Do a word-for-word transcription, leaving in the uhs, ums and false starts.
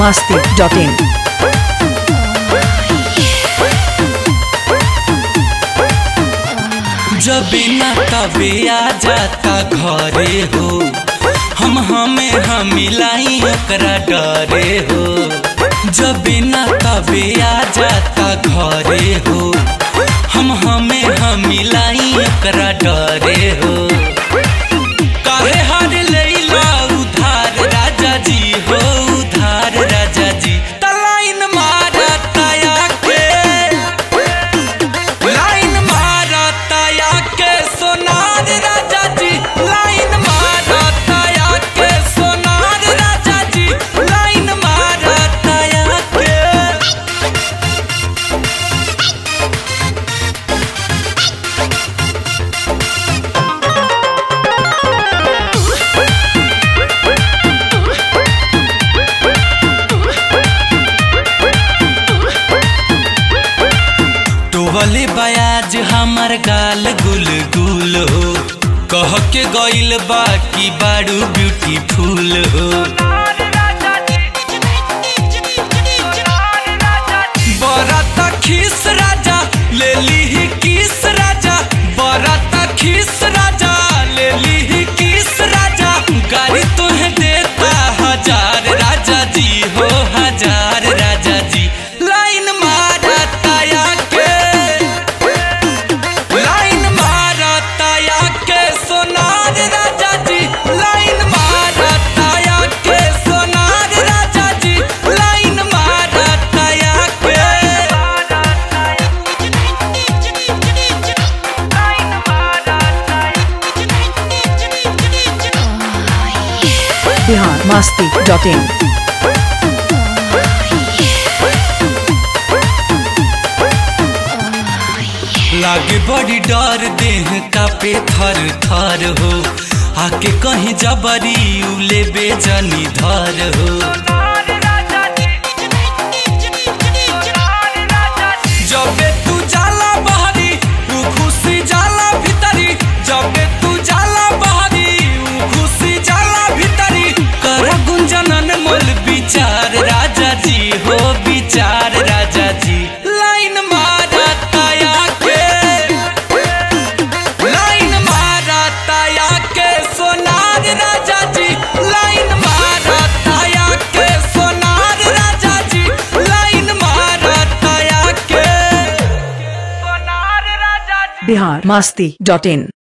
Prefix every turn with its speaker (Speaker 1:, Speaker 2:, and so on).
Speaker 1: masti dot in.
Speaker 2: जब ना तबे आ जाता घरे हो, हम हमें हम मिलाई ओकरा डरे हो। जब ना तबे आ जाता घरे हो, हम हमें हम मिलाई ओकरा डरे हो। काहे हार लैला उधार राजा जी हो, उधार राजा जी। तलाइन मारा ताया के, लाइन मारा ताया के सोनार राजा जी। लाइन मारा ताया के सोनार राजा जी। लाइन मारा ताया के। टोवले बयाज हमर गाल गुल गुल हो, कह के गइल बा कि बारू ब्यूटीफुल हो। बरात खीस राजा ले ली किस राजा, बरात खीस राजा ले ली किस राजा। गाड़ी तुम्हें देता हजार राजा जी हो, हजार राजा जी। लाइन मारा ताया के, लाइन मारा ताया के सोनार राजा जी। लाइन मारा ताया के सोनार राजा जी। लाइन मारा ताया के।
Speaker 1: Bihar masti dot in.
Speaker 2: लागे बड़ी डर देह कापे थर थर हो, आके कहीं जबरी उले बेजनी धर हो। जबे तू जाला बहरी ऊ खुशी जाला भीतरी, जबे तू जाला बहरी ऊ खुशी जाला भीतरी। कर गुंजनन मोल विचार राजा जी हो, विचार राजा जी। लाइन मारा ताया के, लाइन मारा ताया के सोनार राजा जी। लाइन मारा ताया के सोनार राजा जी। लाइन मारा ताया के सोनार राजा जी।
Speaker 1: Bihar masti dot in.